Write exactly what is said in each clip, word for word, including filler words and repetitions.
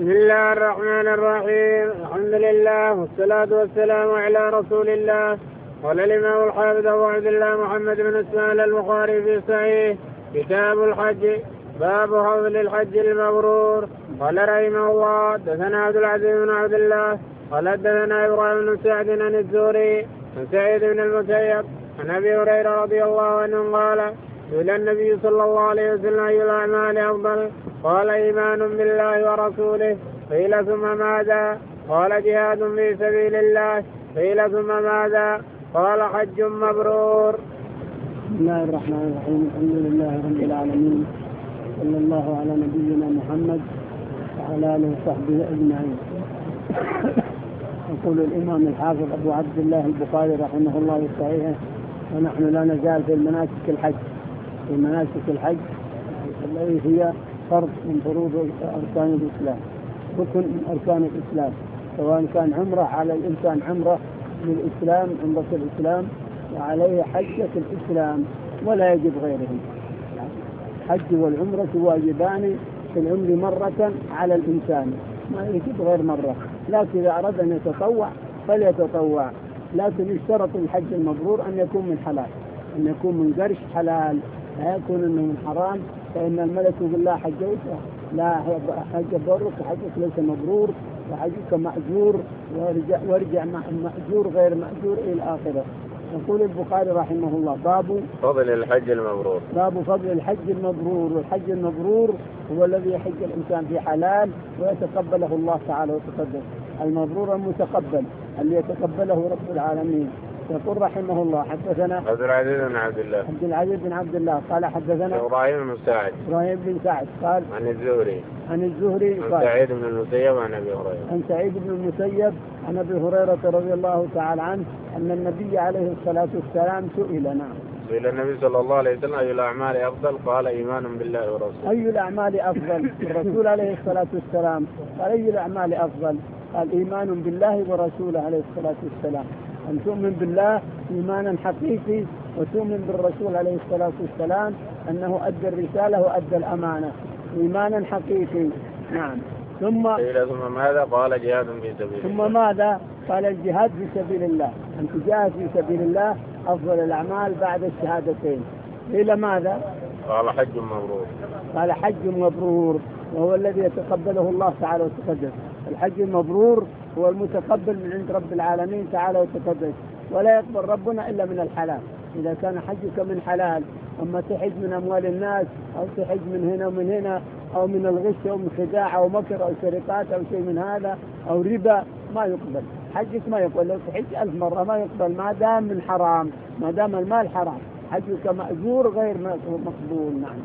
بسم الله الرحمن الرحيم. الحمد لله والصلاة والسلام على رسول الله. قال الإمام الحافظ أبو عبد الله محمد بن إسماعيل البخاري في صحيح كتاب الحج باب فضل الحج المبرور. قال رحمه الله حدثنا عبد العزيز بن عبد الله قال حدثنا إبراهيم بن سعد عن الزهري عن سعيد بن المسيب عن أبي هريرة رضي الله عنه قال سئل النبي صلى الله عليه وسلم أي الأعمال أفضل؟ قال إيمان بالله ورسوله. قيل ثم ماذا؟ قال جهاد في سبيل الله. قيل ثم ماذا؟ قال حج مبرور. بسم الله الرحمن الرحيم. الحمد لله رب العالمين، صلى الله على نبينا محمد وعلى آله وصحبه أجمعين. يقول الإمام الحافظ أبو عبد الله البخاري رحمه الله في صحيحه: ونحن لا نزال في مناسك الحج في مناسك الحج التي هي فرض من فروض أركان الإسلام، ركن من أركان الإسلام، سواء كان عمرة على الإنسان عمرة للإسلام عمرة الإسلام وعليه حجة الإسلام ولا يجب غيرهم. الحج والعمرة واجبان في العمر مرة على الإنسان، ما يجب غير مرة، لكن إذا أراد أن يتطوع فليتطوع، لكن يشترط الحج المبرور أن يكون من حلال، أن يكون من قرش حلال، لا يكون أنه من حرام، فإن الملك بالله حجيت لا حج برك وحجك ليس مبرور وحجك مأجور ورجع, ورجع مأجور غير مأجور إلى الآخرة. يقول البخاري رحمه الله: باب فضل الحج المبرور. باب فضل الحج المبرور. والحج المبرور هو الذي يحج الإنسان في حلال ويتقبله الله تعالى وتقدس، المبرور المتقبل اللي يتقبله رب العالمين. يقول رحمه الله: حدثنا عبد العزيز بن عبد الله عبد العزيز بن عبد الله قال حدثنا إبراهيم بن سعد إبراهيم بن سعد قال عن الزهري عن الزهري عن قال سعيد بن المسيب عن أبي هريرة عن سعيد بن المسيب عن أبي هريرة رضي الله تعالى عنه أن النبي عليه الصلاة والسلام سئل نعم سئل النبي صلى الله عليه وسلم أي الأعمال أفضل؟ قال إيمان بالله ورسوله. أي الأعمال أفضل؟ الرسول عليه الصلاة والسلام قال أي الأعمال أفضل؟ قال إيمان بالله ورسوله عليه الصلاة والسلام، أن تؤمن بالله إيمانا حقيقي وتؤمن بالرسول عليه الصلاة والسلام أنه أدى الرسالة وأدى الأمانة إيمانا حقيقي. نعم. ثم قيل ثم ماذا؟ قال جهاد في سبيل الله. ثم ماذا؟ قال الجهاد في سبيل الله، أن تجاهد في سبيل الله أفضل الأعمال بعد الشهادتين. قيل ماذا؟ قال حج مبرور. قال حج مبرور، وهو الذي يتقبله الله تعالى وتقدس. الحج المبرور هو المتقبل من عند رب العالمين تعالى وتقدس، ولا يقبل ربنا إلا من الحلال. إذا كان حجك من حلال، أما تحج من أموال الناس أو تحج من هنا ومن هنا أو من الغش أو من خداع أو مكر أو سرقات أو شيء من هذا أو ربا، ما يقبل حجك، ما يقبل. لو تحج ألف مرة ما يقبل ما دام من حرام، ما دام المال حرام، حجك مأجور غير مقبول. نعم.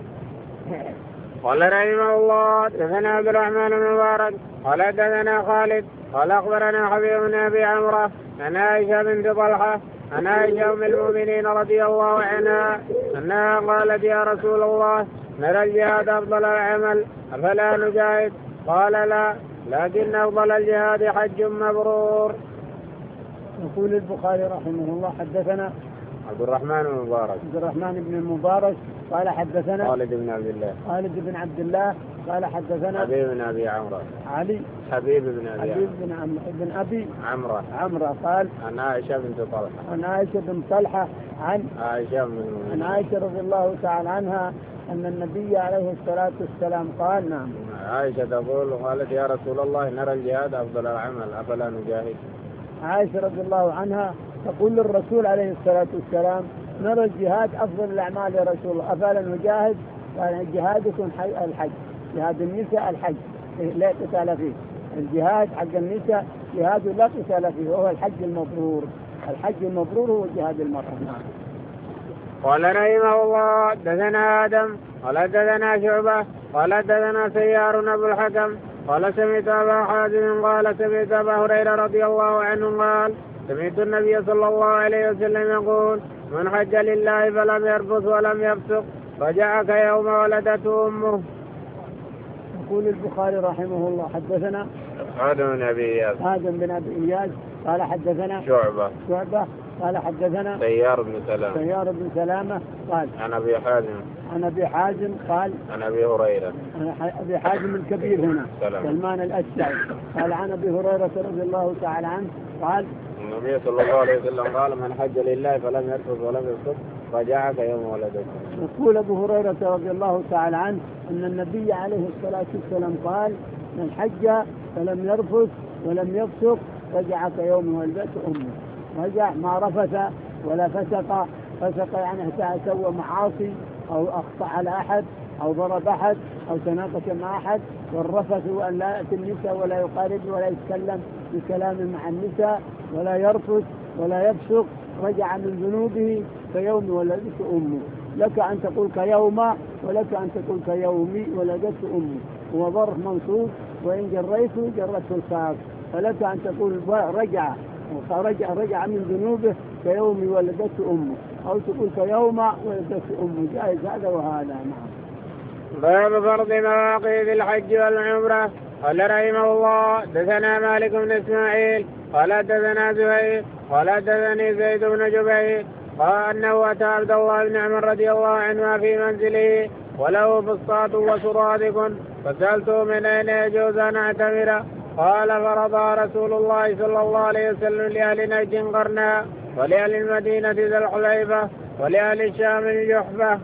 قال رحمه الله: حدثنا عبد الرحمن بن مبارك قال حدثنا خالد قال أخبرنا حبيب بن أبي عمرو عن عائشة بنت طلحة عن عائشة أم المؤمنين رضي الله عنها أنها قالت: يا رسول الله، نرى الجهاد أفضل العمل أفلا نجاهد؟ قال: لا، لكن أفضل الجهاد حج مبرور. يقول البخاري رحمه الله: حدثنا عبد الرحمن بن مبارك عبد الرحمن بن المبارك قال حدثنا خالد بن عبد الله خالد بن عبد الله قال حدثنا حبيب بن أبي عمرو علي حبيب بن أبي حبيب بن عم بن أبي عمرو عمرو قال عن عائشة بنت طلحة عن عائشة بن طلحة عن عائشة من عن عائشة رضي الله تعالى عنها أن النبي عليه الصلاة والسلام قال: نعم. عائشة تقول: قالت: يا رسول الله، نرى الجهاد أفضل العمل أفلا نجاهد؟ عائشة رضي الله عنها تقول للرسول عليه الصلاة والسلام: نرى الجهاد أفضل الأعمال يا رسول الله أفلا نجاهد؟ قال: الجهاد يكون الحج، جهاد النساء الحج لا قتال فيه، الجهاد حق النساء جهاد لا قتال فيه، وهو الحج المبرور. الحج المبرور هو جهاد المرأة. نعم. قال رحمه الله: حدثنا آدم قال حدثنا شعبة قال حدثنا سيار أبو الحكم قال سمعت أبا حازم قال سمعت أبا هريرة رضي الله عنه قال: سمعت النبي صلى الله عليه وسلم يقول: من حج لله فلم يرفث ولم يفسق رجع كيوم ولدته أمه. يقول البخاري رحمه الله: حدثنا آدم بن أبي إياس آدم بن أبي إياس قال حدثنا شعبة شعبة قال حدثنا سيار بن سلامة سيار بن سلامة قال عن أبي حازم عن أبي حازم قال عن أبي هريرة عن أبي حازم الكبير هنا سلام. سلمان الأشجعي قال عن أبي هريرة رضي الله تعالى عنه قال النبي صلى الله عليه وسلم قال من حج لله فلم يرفث ولم يفسق رجع كيوم ولدته. يقول أبو هريرة رضي الله تعالى عنه أن النبي عليه الصلاة والسلام قال من حج فلم يرفث ولم يفسق رجع كيوم ولدته أمه. رجع ما رفث ولا فسق. فسق يعني سوى معاصي أو أخطأ على أحد أو ضرب أحد أو تناقش مع أحد. والرفث أن لا يأتي النساء ولا يقارب ولا يتكلم بكلام مع النساء ولا يرفث ولا يفسق رجع من ذنوبه كيوم ولدته أمه. لك أن تقول كيوم ولك أن تقول كيومي ولدته أمه. هو ظرف منصوب وإن جريته جرته الخاف. فلك أن تقول رجع رجع رجع من ذنوبه كيوم ولدته أمه أو تقول كيوم ولدته أمه. جائز هذا وهذا. نعم. باب فرض مواقيت الحج والعمرة. قال رحمه الله دثنا مالك بن إسماعيل قال دثنا زهير قال دثني زيد بن جبير قال أنه أتى عبد الله بن عمر رضي الله عنه في منزله وله فسطاط وسرادق فسألته من أين يجوز أن أعتمر. قال فرضى رسول الله صلى الله عليه وسلم لأهل نجد قرنا ولأهل المدينة ذي الحليفة ولأهل الشام الجحفة.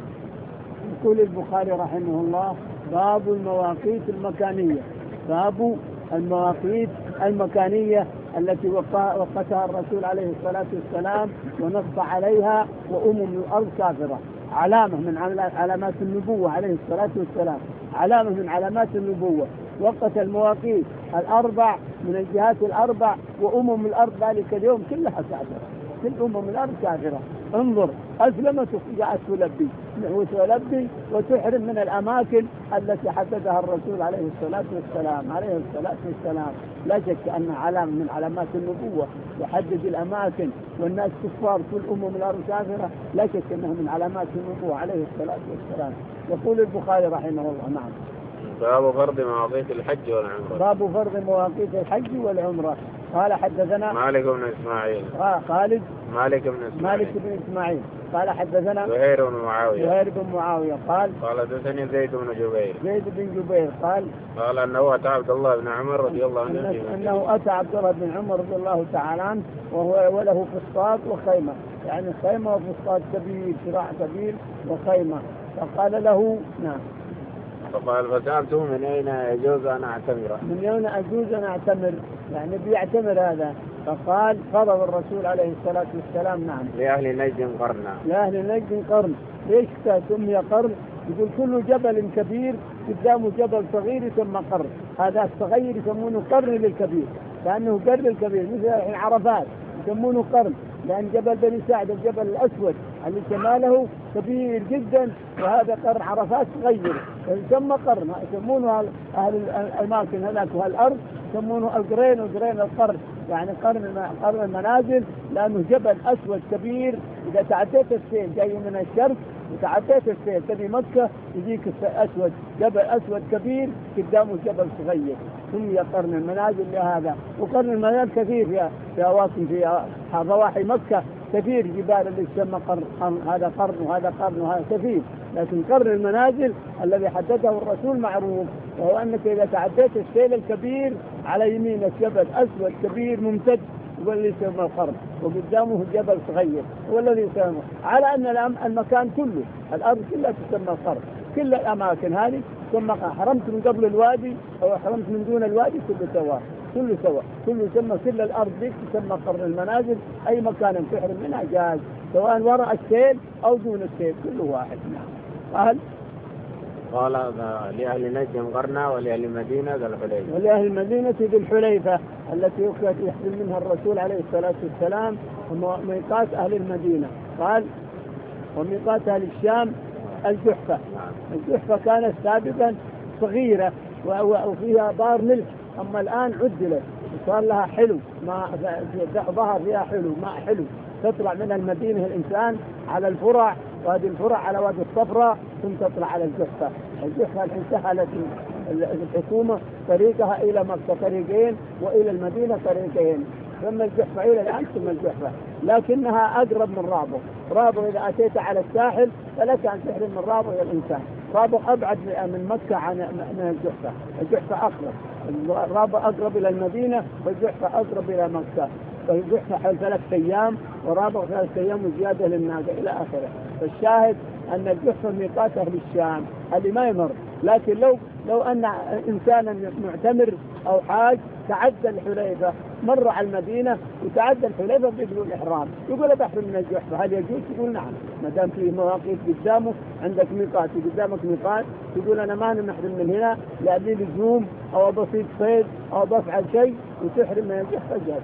يقول البخاري رحمه الله باب المواقيت المكانية. باب المواقيت المكانية التي وقتها الرسول عليه الصلاة والسلام ونص عليها وأمم الأرض كافرة. علامة من علامات النبوة عليه الصلاة والسلام. علامة من علامات النبوة. وقت المواقيت الأربع من الجهات الأربع وأمم الأرض ذلك اليوم كلها كافرة. كل أمم الأرض كافرة. انظر أسلمت جاءت تلبي وتلبي وتحرم من الأماكن التي حددها الرسول عليه الصلاة والسلام عليه الصلاة والسلام. لا شك أن علامة من علامات النبوة يحدد الأماكن والناس كفار كل أمم الأرض كافرة. لا شك أنها من علامات النبوة عليه الصلاة والسلام. يقول البخاري رحمه الله. نعم. باب فرض مواقيت الحج والعمرة. باب فرض مواقيت الحج والعمرة. قال حدثنا مالك بن إسماعيل آه خالد مالك بن إسماعيل مالك بن إسماعيل قال حدثنا زهير بن معاوية زهير بن معاوية قال قال حدثني زيد بن جبير زيد بن جبير قال قال أنه أتى عبد الله بن عمر رضي الله عنه أنه, أنه أتى عبد الله بن عمر رضي الله تعالى عنه وهو وله فسطاط وخيمة. يعني خيمة وفسطاط كبير شراع كبير وخيمة. فقال له نعم. فقال فسألته من أين يجوز أن أعتمر. من أين يجوز أن أعتمر يعني بيعتمر هذا. فقال فرض الرسول عليه الصلاة والسلام نعم لأهل نجد قرنا. لأهل نجد قرن. ليش سمي قرن؟ يقول كل جبل كبير قدامه جبل صغير يسمى قرن. هذا الصغير يسمونه قرن للكبير لأنه قرن الكبير. مثل الحين عرفات يسمونه قرن لأن جبل بني سعد الجبل الأسود اللي شماله كبير جدا وهذا قرن عرفات صغير يسمى قرن. يسمونه أهل الأماكن هناك وهالأرض يسمونه القرين وقرين القرن. يعني قرن قرن المنازل لأنه جبل أسود كبير. إذا تعديت السيل جاي من الشرق وتعديت السيل تبي مكة يجيك أسود جبل أسود كبير قدامه جبل صغير سمي قرن المنازل لهذا. وقرن المنازل كثير في في أواصن في ضواحي مكة كثير جبال اللي يسمى قرن. هذا قرن وهذا قرن وهذا كثير. لكن قرن المنازل الذي حدده الرسول معروف وهو أنك إذا تعديت السيل الكبير على يمينك جبل أسود كبير ممتد هو اللي يسمى القرن وقدامه جبل صغير هو الذي يسمى. على أن المكان كله الأرض كلها تسمى القرن. كل الأماكن هذه تسمى حرمت من قبل الوادي أو حرمت من دون الوادي كله سواء كله سواء كله يسمى. كل الأرض دي تسمى قرن المنازل. أي مكان تحرم منها جاز سواء وراء السيل أو دون السيل كله واحد. قال قال لأهل نجد قرنا ولأهل المدينة ذي الحليفة. ولأهل المدينة ذي الحليفة التي يحرم منها الرسول عليه الصلاة والسلام وميقات أهل المدينة. قال وميقات أهل الشام الجحفة. الجحفة كانت سابقا صغيرة وفيها بار ملك أما الآن عدلت وصار لها حلو ما ظهر فيها حلو ما حلو. تطلع من المدينة الإنسان على الفرع وهذه الفرع على وادي الصفراء ثم تطلع على الجحفة. الجحفة الحين سهلت الحكومة طريقها إلى مكة طريقين وإلى المدينة طريقين. ثم الجحفة إلى الآن ثم الجحفة، لكنها أقرب من رابغ. رابغ إذا أتيت على الساحل فلك أن تحرم من رابغ إلى الإنسان. رابغ أبعد من مكة عن من الجحفة، الجحفة أقرب. رابغ أقرب إلى المدينة والجحفة أقرب إلى مكة. فالجحفة حوالي ثلاث أيام ورابغ ثلاث أيام وزيادة للناقة إلى آخره. فالشاهد أن الجحفة ميقات أهل الشام اللي ما يمر. لكن لو لو أن إنسانا معتمر أو حاج تعدى الحليفة مر على المدينة وتعدى الحليفة بدون إحرام يقول بحرم من الجحفة، هل يجوز؟ يقول نعم، ما دام فيه مواقيت قدامه، عندك ميقات وقدامك ميقات، تقول أنا ما نحرم من هنا لأبي لزوم أو بسيط صيد أو بفعل شيء وتحرم من الجحفة جاز.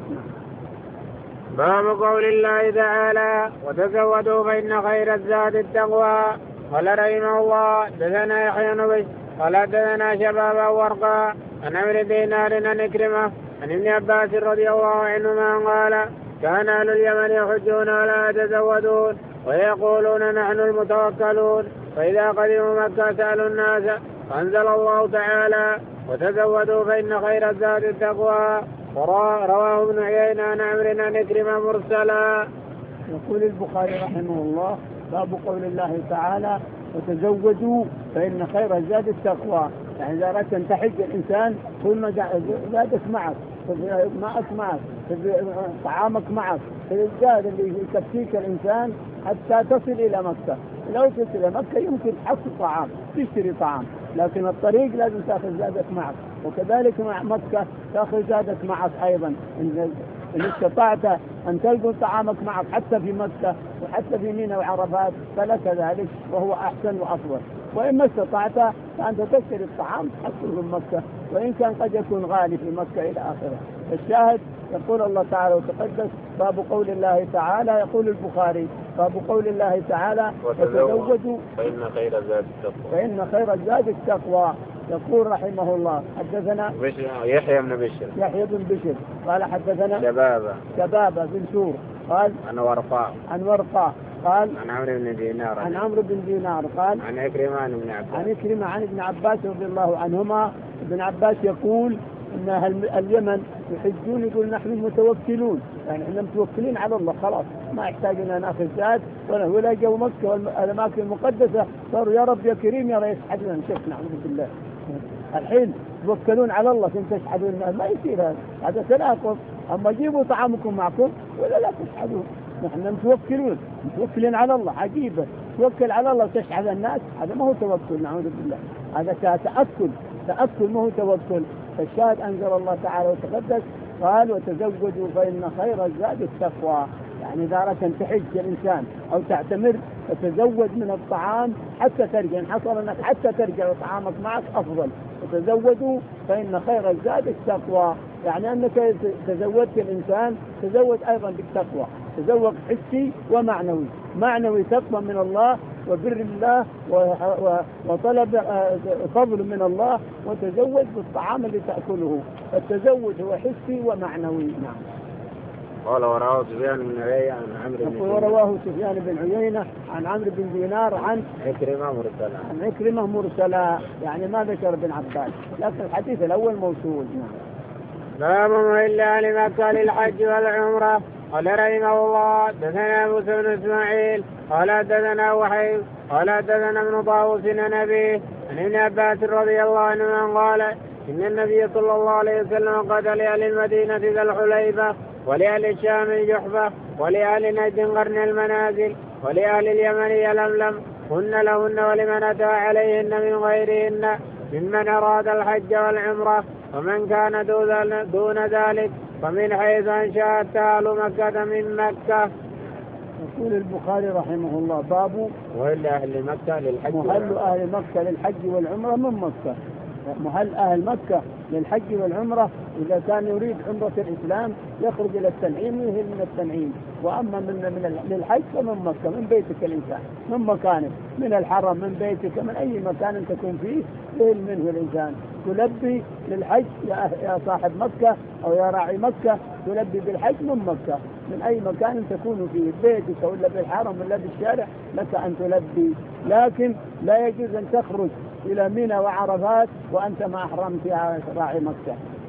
باب قول الله تعالى وتزودوا فإن خير الزاد التقوى. قال رحمه الله دثنا يحيى بن بشر قال دثنا شبابا ورقا عن عمرو دينار عن عكرمة عن ابن عباس رضي الله عنهما قال كان أهل اليمن يحجون ولا يتزودون ويقولون نحن المتوكلون، فإذا قدموا مكة سألوا الناس فأنزل الله تعالى وتزودوا فإن خير الزاد التقوى. رواه ابن عيينة عن عمرو عن عكرمة مرسلا. يقول البخاري رحمه الله باب قول الله تعالى وتزودوا فإن خير الزاد التقوى. يعني إذا أردت أن تحج الإنسان كل ما زادك معك، ماءك معك، طعامك معك، الزاد اللي يكفيك الإنسان حتى تصل إلى مكة. لو تصل إلى مكة يمكن تحصل طعام تشتري طعام، لكن الطريق لازم تأخذ زادك معك. وكذلك مع مكة تأخذ زادك معك أيضا. إن استطعت أن تلقوا طعامك معك حتى في مكة وحتى في منى وعرفات فلك ذلك وهو أحسن وأفضل. وإما استطعت فأنت تشتري الطعام تحصله من مكة، وإن كان قد يكون غالي في مكة إلى آخره. الشاهد يقول الله تعالى وتقدس باب قول الله تعالى. يقول البخاري باب قول الله تعالى وتزودوا فإن خير الزاد التقوى. فإن خير الزاد التقوى. يقول رحمه الله حدثنا يحيى بن بشر يحيى بن بشر قال حدثنا شبابة شبابة بن سور قال عن ورقاء عن ورقاء قال عن عمرو بن دينار عن عمرو بن دينار قال عن عكرمة عن ابن عباس عن عكرمة عن ابن عباس رضي الله عنهما. ابن عباس يقول ان اليمن يحجون يقول نحن متوكلون، يعني احنا متوكلين على الله خلاص ما يحتاج ان ناخذ زاد ولا جو مكة والاماكن المقدسة صاروا يا رب يا كريم يا ريس حدنا شف نعوذ بالله. الحين توكلون على الله ثم تشحذون ما يصير هذا هذا تناقض. اما جيبوا طعامكم معكم ولا لا تشحذون. نحن متوكلون متوكلين على الله. عجيبة توكل على الله وتشحذ الناس، هذا ما هو توكل نعوذ بالله، هذا تأكل تأكل ما هو توكل. فالشاهد أنزل الله تعالى وتقدس قال وتزودوا فإن خير الزاد التقوى. يعني إذا أردت أن تحج الإنسان أو تعتمر فتزود من الطعام حتى ترجع، إن حصل أنك حتى ترجع وطعامك معك أفضل. وتزودوا فإن خير الزاد التقوى، يعني أنك تزودت الإنسان تزود أيضا بالتقوى، تزود حسي ومعنوي. معنوي تقوى من الله وبر الله وطلب فضل من الله، وتزود بالطعام اللي تأكله. التزود هو حسي ومعنوي. نعم. قال ورواه سفيان بن عيينة عن عمرو بن دينار ورواه سفيان بن عيينة عن عمرو بن دينار عن عكرمة مرسلا عن عكرمة مرسلا، يعني ما ذكر ابن عباس، لكن الحديث الأول موصول. باب إلا لمكة للحج والعمرة. قال رحمه الله دثنا موسى بن إسماعيل قال دثنا وحيد قال دثنا ابن طاووس عن أبيه عن ابن عباس رضي الله عنه قال إن النبي صلى الله عليه وسلم قال لأهل المدينة ذا الحليفة ولأهل الشام الجحفة ولأهل نجد قرن المنازل ولأهل اليمن يلملم هن لهن ولمن أتى عليهن من غيرهن ممن أراد الحج والعمرة، ومن كان دون ذلك فمن حيث أنشأت أهل مكة من مكة. يقول البخاري رحمه الله باب وهل أهل مكة للحج محل أهل مكة للحج والعمرة من مكة. محل أهل مكة للحج والعمرة إذا كان يريد عمرة الإسلام يخرج إلى التنعيم ويهل من التنعيم، وأما من من للحج فمن مكة من بيتك الإنسان من مكانك من الحرم من بيتك من أي مكان تكون فيه يهل منه الإنسان. تلبي للحج يا صاحب مكة أو يا راعي مكة تلبي بالحج من مكة من أي مكان تكون فيه بيتك ولا بالحرم ولا بالشارع لك أن تلبي، لكن لا يجوز أن تخرج إلى منى وعرفات وأنت ما أحرمت يا راعي مكة.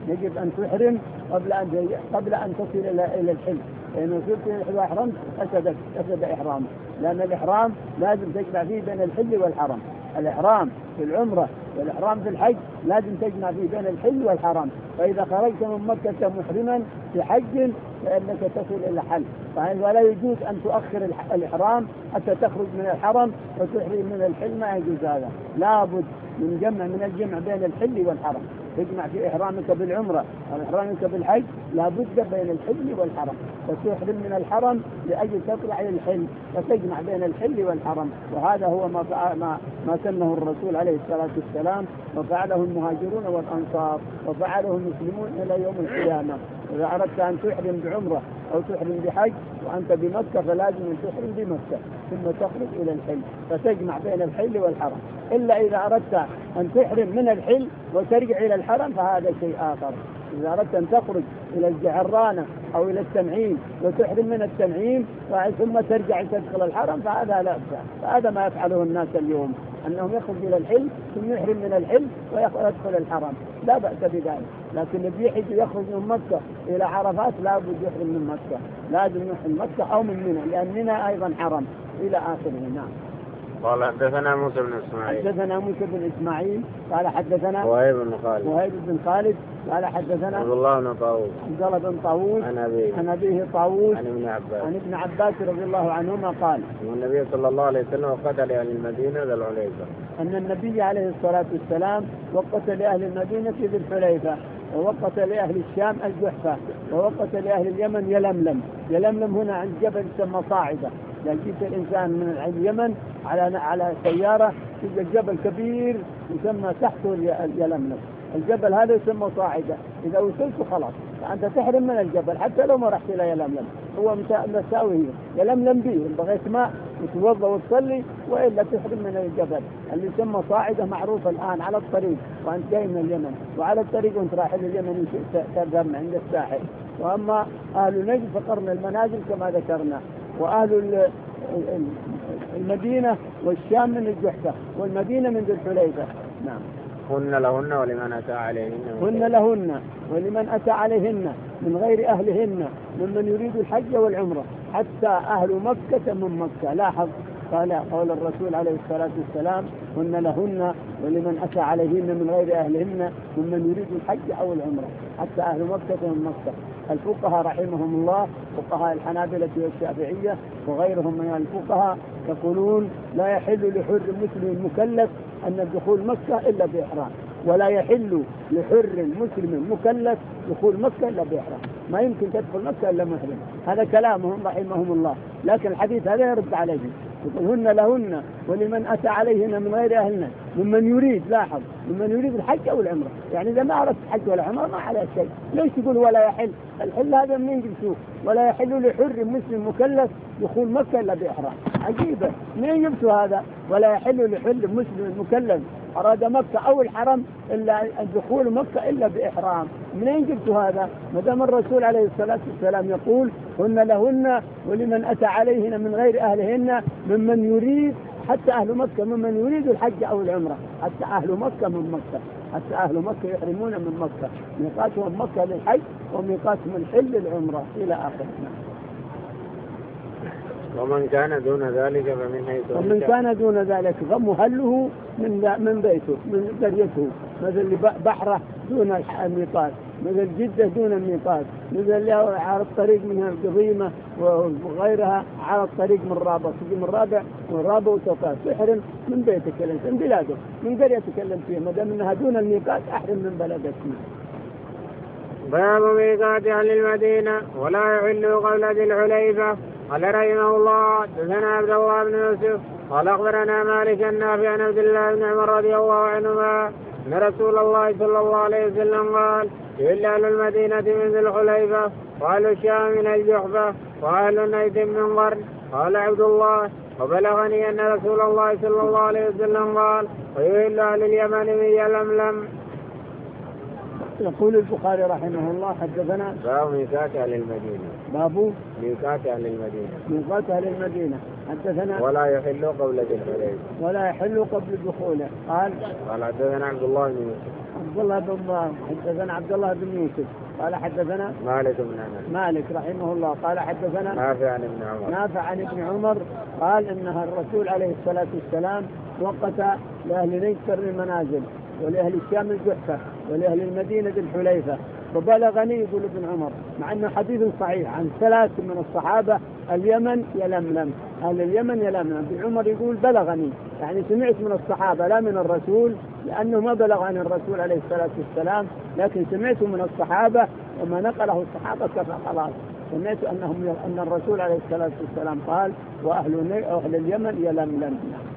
يجب أن تحرم قبل أن قبل أن تصل إلى إلى الحل، لأنه وصلت إلى الحل وأحرمت فسد فسد إحرامه، لأن الإحرام لازم تجمع فيه بين الحل والحرم. الإحرام في العمرة والإحرام في الحج لازم تجمع فيه بين الحل والحرم. فإذا خرجت من مكة محرما في حج فإنك تصل إلى حل، ولا يجوز أن تؤخر الإحرام حتى تخرج من الحرم وتحرم من الحل، ما يجوز هذا. لابد من جمع من الجمع بين الحل والحرم، تجمع في إحرامك بالعمرة أو إحرامك بالحج لابد بين الحل والحرم، فتحرم من الحرم لأجل تطلع إلى الحل فتجمع بين الحل والحرم. وهذا هو ما ما ما سنه الرسول عليه الصلاة والسلام، وفعله المهاجرون والأنصار، وفعله المسلمون إلى يوم القيامة. إذا أردت أن تحرم بعمرة أو تحرم بحج وأنت بمكة فلازم أن تحرم بمكة ثم تخرج إلى الحل فتجمع بين الحل والحرم. إلا إذا أردت أن تحرم من الحل وترجع إلى الحرم فهذا شيء آخر. إذا أردت أن تخرج إلى الجعرانة أو إلى التنعيم وتحرم من التنعيم ثم ترجع تدخل الحرم فهذا لا بأس. فهذا ما يفعله الناس اليوم، أنهم يخرج إلى الحل ثم يحرم من الحل ويدخل الحرم، لا بأس بذلك. لكن الذي يحج يخرج من مكة إلى عرفات لا بد يحرم من مكة، لازم يحرم مكة أو من منى، لأن منى أيضا حرم إلى آخره. نعم. قال حدثنا موسى بن إسماعيل حدثنا موسى بن إسماعيل قال حدثنا وهيب بن خالد وهيب بن خالد قال حدثنا عبد الله بن طاووس عبد الله بن طاووس عن أبيه عن أبيه طاووس عن ابن عباس عن ابن عباس رضي الله عنهما قال والنبي صلى الله عليه وسلم قتل أهل المدينة ذا الحليفة، أن النبي عليه الصلاة والسلام وقت لأهل المدينة ذي الحليفة، ووقت لأهل الشام الجحفة، ووقت لأهل اليمن يلملم. يلملم هنا عند جبل يسمى صاعدة. إذا جئت الإنسان من اليمن على على سيارة يوجد جبل كبير يسمى تحته يلملم، الجبل هذا يسمى صاعدة. إذا وصلت خلاص فأنت تحرم من الجبل حتى لو ما رحت إلى يلملم، هو مساوي يلملم به، إن بغيت ماء وتوضأ وتصلي، وإلا تحرم من الجبل اللي يسمى صاعدة، معروف الآن على الطريق وأنت جاي من اليمن، وعلى الطريق وأنت رايح اليمن تذهب عند الساحل. وأما أهل نجد فقرن المنازل كما ذكرنا، وأهل المدينة والشام من الجحفة، والمدينة من ذي الحليفة. نعم. هن لهن ولمن أتى عليهن هن لهن ولمن أتى عليهن من غير أهلهن ممن يريد الحج والعمرة، حتى أهل مكة من مكة. لاحظ قال قول الرسول عليه الصلاة والسلام هن لهن ولمن أتى عليهن من غير أهلهن ممن يريد الحج أو العمرة، حتى أهل مكة من مكة. الفقهاء رحمهم الله فقهاء الحنابلة والشافعية وغيرهم من الفقهاء يقولون لا يحل لحر مسلم مكلف أن الدخول مكة إلا بإحرام، ولا يحل لحر مسلم مكلف دخول مكة إلا بإحرام، ما يمكن تدخل مكة إلا محرم. هذا كلامهم رحمهم الله، لكن الحديث هذا يرد عليهم. يقول هن لهن ولمن أتى عليهن من غير أهلنا ممن يريد، لاحظ ممن يريد الحج أو العمرة، يعني إذا ما عرفت الحج ولا عمرة ما عليه شيء. ليش تقول ولا يحل؟ الحل هذا منين جبتوه؟ ولا يحل لحر مسلم مكلف دخول مكة إلا بإحرام. عجيبة، منين جبتوا هذا؟ ولا يحل لحر مسلم مكلف أراد مكة أو الحرم إلا الدخول مكة إلا بإحرام. منين جبتوا هذا؟ مدام الرسول عليه الصلاة والسلام يقول هن لهن ولمن أتى عليهن من غير أهلهن ممن يريد، حتى أهل مكة ممن يريد الحج أو العمرة، حتى أهل مكة من مكة، حتى أهل مكة يحرمون من مكة، ميقاتهم مكة للحج وميقاتهم الحل للعمرة إلى آخره. ومن كان دون ذلك فمن حيث ومن كان دون ذلك فمهله من من بيته من قريته، مثل بحرة دون الميقات، مثل جدة دون الميقات، مثل على الطريق من القضيمة وغيرها على الطريق من رابع، تجي من رابع والرابع وتطاف، تحرم من بيتك من بلاده من قريتك اللي فيها، ما دام انها دون الميقات احرم من بلدك. باب ميقات أهل المدينة ولا يحل قبل ذي الحليفة. قال رحمه الله حدثنا عبد الله بن يوسف قال أخبرنا مالك النافع عن عبد الله بن عمر رضي الله عنهما أن رسول الله صلى الله عليه وسلم قال يحل أهل المدينة من ذي الحليفة وأهل الشام من الجحفة وأهل نجد من قرن. قال عبد الله وبلغني أن رسول الله صلى الله عليه وسلم قال ويحل أهل اليمن من يلملم. يقول البخاري رحمه الله حدثنا باب ميقات أهل المدينة. باب ميقات أهل المدينة. ميقات أهل المدينة. حدثنا ولا يحل قبل دخوله. ولا يحل قبل دخوله. قال قال حدثنا عبد الله بن يوسف. عبد الله بن الله حدثنا عبد الله بن يوسف قال حدثنا مالك بن انس. مالك رحمه الله قال حدثنا نافع عن ابن عمر. نافع عن ابن عمر قال انها الرسول عليه الصلاة والسلام وقت لأهل نجد المنازل ولأهل الشام الجحفة ولأهل المدينة الحليفة. وبلغني يقول ابن عمر مع أنه حديث صحيح عن ثلاث من الصحابة اليمن يلملم أهل اليمن يلملم. ابن عمر يقول بلغني يعني سمعت من الصحابة لا من الرسول لأنه ما بلغ عن الرسول عليه الصلاة والسلام لكن سمعت من الصحابة وما نقله الصحابة كفى خلاص. سمعت أنهم أن الرسول عليه الصلاة والسلام قال وأهل أهل اليمن يلملم.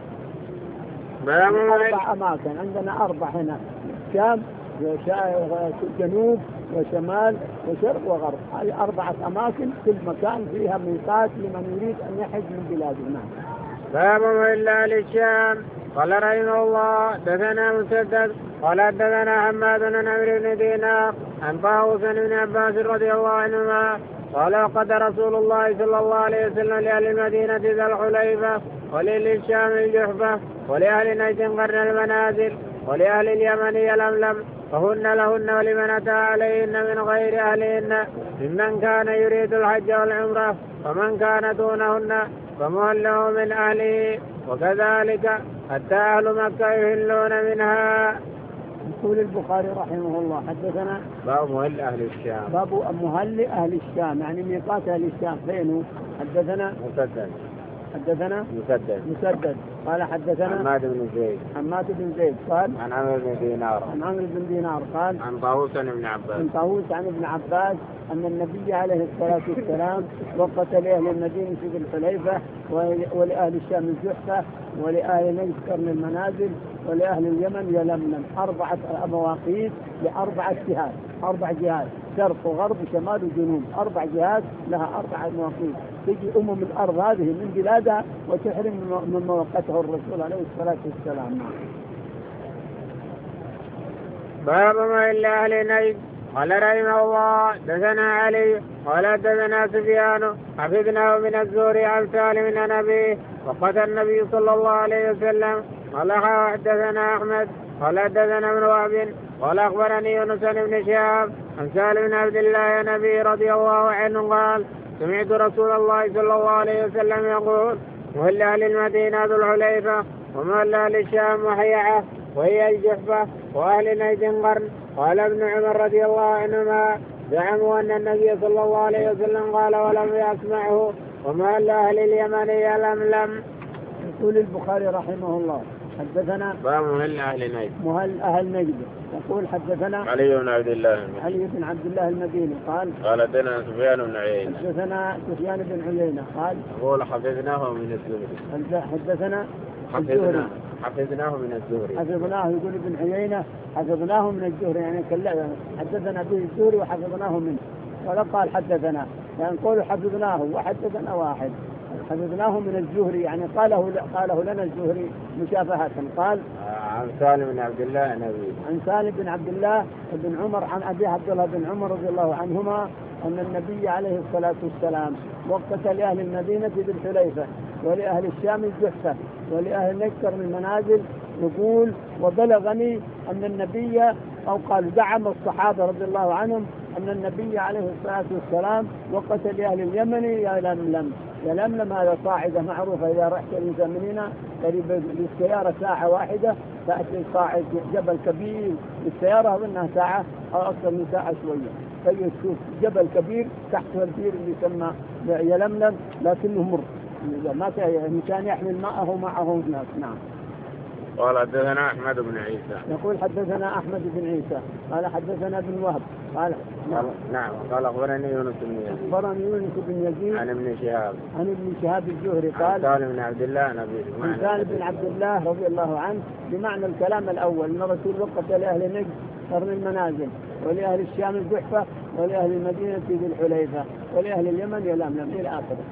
أربع أماكن عندنا أربع هنا الشام جنوب وشمال وشرق وغرب. هذه أربعة أماكن كل مكان فيها ميقات لمن يريد أن يحج من بلادنا. باب إلا للشام. قال رحمه الله دثنا مسدد قال دثنا حماد بن عمرو بن دينار عن طاووس بن عباس رضي الله عنهما قال وقد رسول الله صلى الله عليه وسلم لأهل المدينة ذا الحليفة وللشام الجحفة ولأهل نجد قرن المنازل ولأهل اليمن يلملم فهن لهن ولمن أتى عليهن من غير أهلهن ممن كان يريد الحج والعمرة ومن كان دونهن فمهله من أهله وكذلك حتى أهل مكة يهلون منها. يقول البخاري رحمه الله حدثنا باب مهل أهل الشام. باب مهل أهل الشام يعني ميقات أهل الشام فينه. حدثنا مسدد حدثنا مسدد مسدد قال حدثنا حماد بن زيد حماد بن زيد قال عن عمرو بن دينار عن عمرو بن دينار قال عن طاووس بن عباس عن طاووس عن ابن عباس أن النبي عليه الصلاة والسلام وقت لأهل المدينة ذي الحليفة ولأهل الشام الجحفة ولأهل نجد قرن المنازل ولأهل اليمن يلملم أربعة مواقيت لأربعة جهات أربع جهات شرق وغرب وشمال وجنوب أربع جهات لها أربع مواقيت. تجي أمم الأرض هذه من بلادها وتحرم من موقته الرسول عليه الصلاة والسلام. باب ما إلا أهل نجد. قال رحمه الله دثنا علي قال دثنا سفيان حفظناه من الزهري عن سالم عن أبيه وقت النبي صلى الله عليه وسلم قال حدثنا أحمد قال حدثنا ابن وهب قال أخبرني يونس بن شهاب عن سالم بن عبد الله عن أبيه رضي الله عنه قال سمعت رسول الله صلى الله عليه وسلم يقول مهل أهل المدينة ذو الحليفة ومهل أهل الشام وحيعة وهي الجحفة وأهل نجد قرن. قال ابن عمر رضي الله عنهما زعموا أن النبي صلى الله عليه وسلم قال ولم يسمعه ومهل أهل اليمن يلملم. يقول البخاري رحمه الله حدثنا باب مهل أهل نجد. مهل أهل نجد. يقول حدثنا علي بن عبد الله علي بن عبد الله المديني قال قال حدثنا سفيان بن عيينة حدثنا سفيان بن عيينة قال يقول حفظناه من الزهري حدثنا حفظنا حفظناه من الزهري حفظناه يقول ابن عيينة حفظناه من الزهري يعني كلا حدثنا به الزهري وحفظناه منه ولا قال حدثنا يعني قولوا حفظناه وحدثنا واحد حفظناه من الزهري يعني قاله قاله لنا الزهري مشافهة. قال عن سالم بن عبد الله عن أبيه عن سالم بن عبد الله بن عمر عن أبي عبد الله بن عمر رضي الله عنهما أن النبي عليه الصلاة والسلام وقت لأهل المدينة ذي الحليفة ولأهل الشام الجحفة ولأهل نجد قرن المنازل يقول وبلغني أن النبي أو قال زعم الصحابة رضي الله عنهم أن النبي عليه الصلاة والسلام وقت لأهل اليمن يلملم. يلملم هذا صاعدة معروفة إذا رحت الإنسان من هنا قريب بالسيارة ساعة واحدة تأتي صاعد جبل كبير بالسيارة أظنها ساعة أو أكثر من ساعة شوية في تشوف جبل كبير تحته البير اللي يسمى يلملم لكنه مر ما كان يحمل ماءه معه الناس. نعم. قال حدثنا أحمد بن عيسى يقول حدثنا أحمد بن عيسى قال حدثنا ابن وهب قال نعم نعم قال أخبرني يونس بن يزيد أخبرني يونس بن يزيد عن ابن شهاب عن ابن شهاب الزهري قال سالم بن عبد الله نبي عن سالم بن عبد الله رضي الله عنه بمعنى الكلام الأول أن الرسول وقت لأهل نجد قرن المنازل ولأهل الشام الجحفة ولأهل المدينة ذي الحليفة ولأهل اليمن يلملم إلى آخره.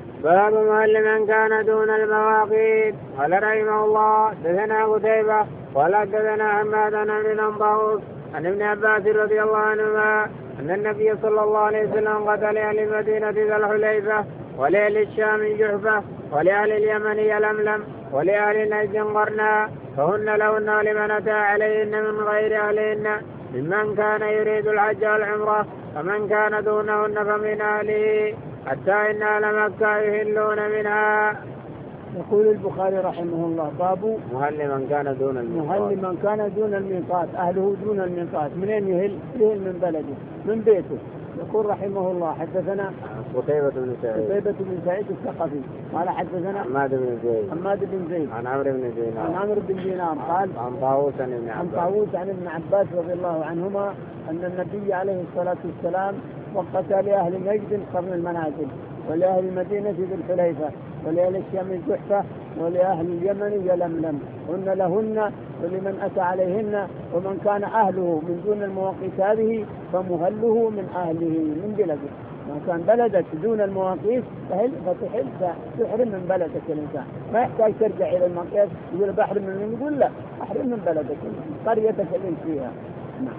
باب مهل من كان دون المواقيت. قال رحمه الله دثنا قتيبة قال حدثنا حماد عن عمرو بن طاووس عن ابن عباس رضي الله عنهما أن النبي صلى الله عليه وسلم قتل لأهل المدينة ذا الحليفة ولأهل الشام جحفة ولأهل اليمن يلملم ولأهل نجد قرنا فهن لهن ولمن أتى عليهن من غير أهلهن ممن كان يريد الحج والعمرة فمن كان دونهن فمن أهله حتى إن أهل مكة يهلون منها. يقول البخاري رحمه الله باب مهل من كان دون الميقات. مهل من كان دون الميقات أهله دون الميقات منين يهل؟ يهل من بلده من بيته. يقول رحمه الله حدثنا قتيبة بن سعيد قتيبة بن سعيد الثقفي قال حدثنا حماد بن زيد حماد بن زيد عن عمرو بن دينار عن عمرو بن دينار قال عن طاووس عن ابن عن عباس طاووس عن ابن عباس رضي الله عنهما أن النبي عليه الصلاة والسلام وقت لأهل نجد قرن المنازل ولأهل المدينة ذي الحليفة ولأهل الشام الجحفة ولأهل اليمن يلملم هن لهن ولمن أتى عليهن ومن كان أهله من دون المواقيت هذه فمهله من أهله من بلده. ما كان بلدك دون المواقيت فهل فتحل تحرم من بلدك الإنسان ما يحتاج ترجع إلى المواقيت يقول بحرم من يقول لا أحرم من بلدك قريتك اللي فيها. نعم.